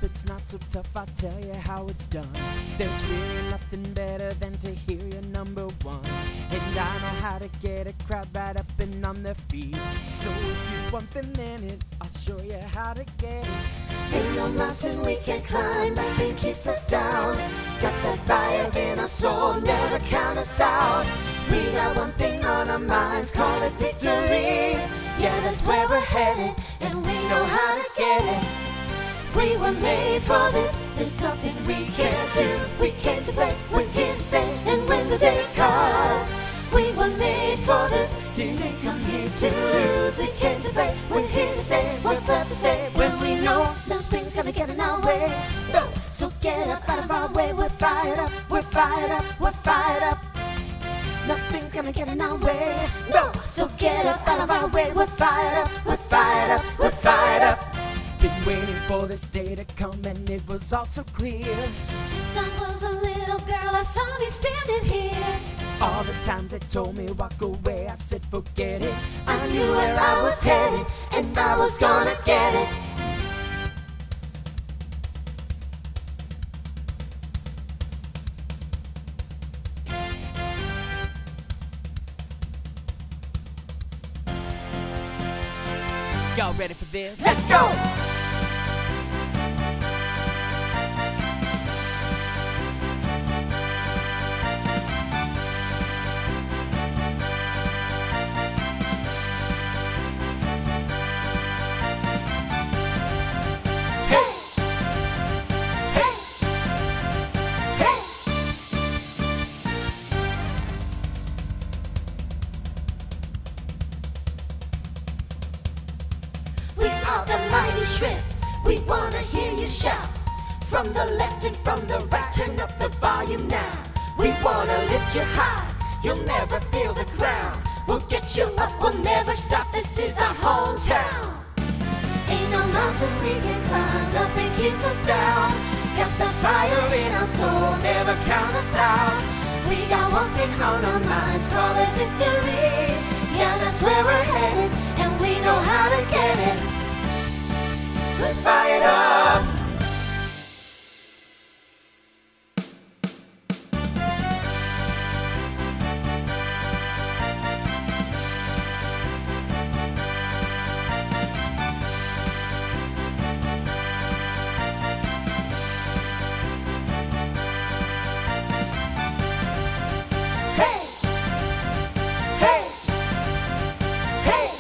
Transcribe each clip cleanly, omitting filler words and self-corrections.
it's not so tough, I'll tell you how it's done. There's really nothing better than to hear you're number one. And I know how to get a crowd right up and on their feet. So if you want the minute, I'll show you how to get it. Ain't no mountain we can climb, nothing keeps us down. Got that fire in our soul, never count us out. We got one thing on our minds, call it victory. Yeah, that's where we're headed, and we know how to get it. We were made for this, there's nothing we can't do. We came to play, we're here to stay, and when the day comes, we were made for this, didn't come here to lose. We came to play, we're here to stay. What's left to say when we know nothing's gonna get in our way? No, so get up out of our way. We're fired up, we're fired up, we're fired up. Nothing's gonna get in our way. No, so get up out of our way. We're fired up, we're fired up, we're fired up. Been waiting for this day to come, and it was all so clear. Since I was a little girl, I saw me standing here. All the times they told me walk away, I said forget it. I knew where I was headed, and I was gonna get it. Y'all ready for this? Let's go! We are the mighty shrimp, we wanna hear you shout. From the left and from the right, turn up the volume now. We wanna lift you high, you'll never feel the ground. We'll get you up, we'll never stop, this is our hometown. Ain't no mountain we can climb, nothing keeps us down. Got the fire in our soul, never count us out. We got one thing on our minds, call it victory. Yeah, that's where we're headed, and we know how to get it. We're fired up. Hey, hey, hey.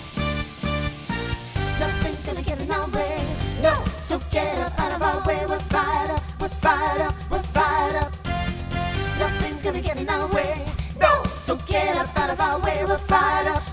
Nothing's gonna get in our way. No, so get up out of our way. We're fired up, we're fired up, we're fired up. Nothing's gonna get in our way. No, so get up out of our way. We're fired up,